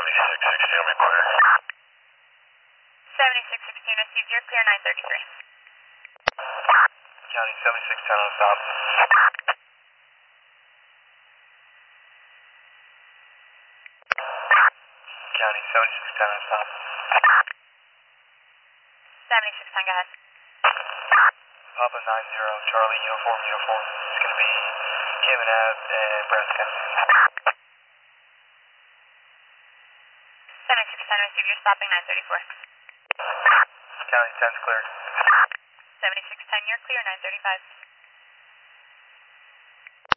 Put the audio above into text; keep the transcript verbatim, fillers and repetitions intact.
seventy-six sixteen will be clear. seventy-six sixteen received, you're clear nine thirty-three. County seventy-six ten on stop. County seventy-six ten on stop. seventy-six ten, go ahead. Papa nine zero, Charlie, uniform, uniform. It's going to be Kim and Ab and Brad's County. seventy-six ten received, you're stopping nine thirty-four. County ten's cleared. seventy-six ten, you're clear nine thirty-five.